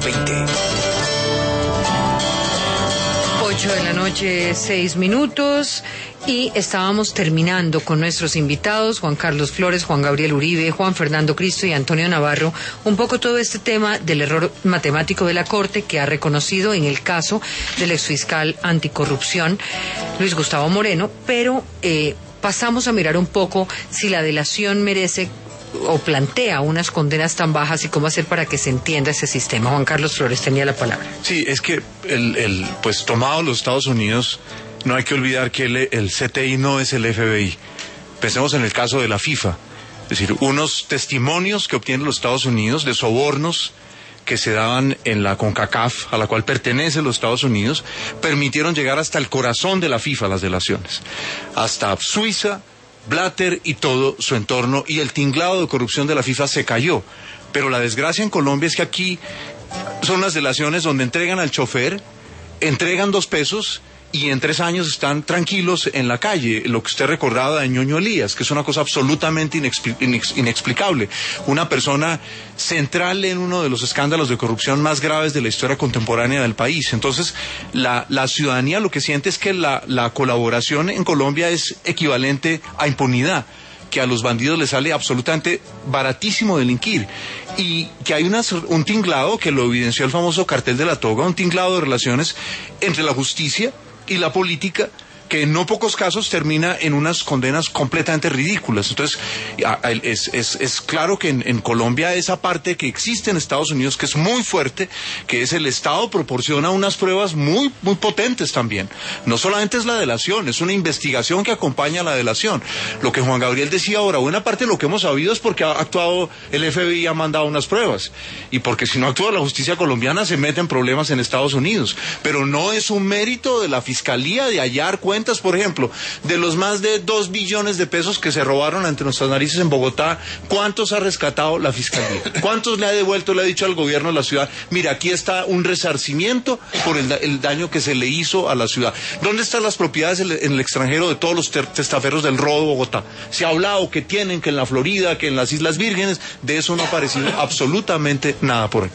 20. 8 de la noche, 6 minutos, y estábamos terminando con nuestros invitados, Juan Carlos Flores, Juan Gabriel Uribe, Juan Fernando Cristo y Antonio Navarro, un poco todo este tema del error matemático de la Corte que ha reconocido en el caso del exfiscal anticorrupción, Luis Gustavo Moreno, pero pasamos a mirar un poco si la delación merece o plantea unas condenas tan bajas y cómo hacer para que se entienda ese sistema. Juan Carlos Flores tenía la palabra. Sí, es que pues tomado los Estados Unidos, no hay que olvidar que el CTI no es el FBI. Pensemos en el caso de la FIFA, es decir, unos testimonios que obtienen los Estados Unidos de sobornos que se daban en la CONCACAF, a la cual pertenece los Estados Unidos, permitieron llegar hasta el corazón de la FIFA las delaciones, hasta Suiza, Blatter y todo su entorno, y el tinglado de corrupción de la FIFA se cayó. Pero la desgracia en Colombia es que aquí son las delaciones donde entregan al chofer, entregan 2 pesos y en 3 años están tranquilos en la calle. Lo que usted recordaba de Ñoño Elías, que es una cosa absolutamente inexplicable. Una persona central en uno de los escándalos de corrupción más graves de la historia contemporánea del país. Entonces, la ciudadanía lo que siente es que la colaboración en Colombia es equivalente a impunidad, que a los bandidos les sale absolutamente baratísimo delinquir, y que hay un tinglado que lo evidenció el famoso cartel de la toga, un tinglado de relaciones entre la justicia y la política, que en no pocos casos termina en unas condenas completamente ridículas. Entonces, es claro que en Colombia esa parte que existe en Estados Unidos, que es muy fuerte, que es el Estado proporciona unas pruebas muy, muy potentes también. No solamente es la delación, es una investigación que acompaña a la delación. Lo que Juan Gabriel decía ahora, buena parte de lo que hemos sabido es porque ha actuado el FBI y ha mandado unas pruebas. Y porque si no actúa la justicia colombiana se meten problemas en Estados Unidos. Pero no es un mérito de la Fiscalía de hallar cuentas, por ejemplo, de los más de 2 billones de pesos que se robaron ante nuestras narices en Bogotá. ¿Cuántos ha rescatado la Fiscalía? ¿Cuántos le ha devuelto, le ha dicho al gobierno de la ciudad, mira, aquí está un resarcimiento por el daño que se le hizo a la ciudad? ¿Dónde están las propiedades en el extranjero de todos los testaferros del robo de Bogotá? Se ha hablado que tienen, que en la Florida, que en las Islas Vírgenes, de eso no ha aparecido absolutamente nada por aquí.